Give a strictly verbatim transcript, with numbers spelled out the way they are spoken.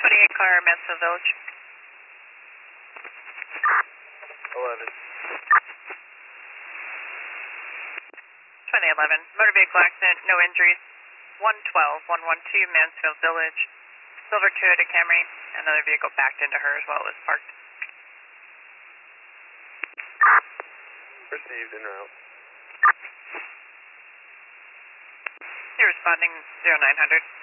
twenty-eight car, Mansfield Village. eleven. twenty eleven, motor vehicle accident, no injuries. one twelve, one one two, Mansfield Village. Silver Toyota Camry, another vehicle backed into her as well as parked. Received en route. You're responding zero nine hundred.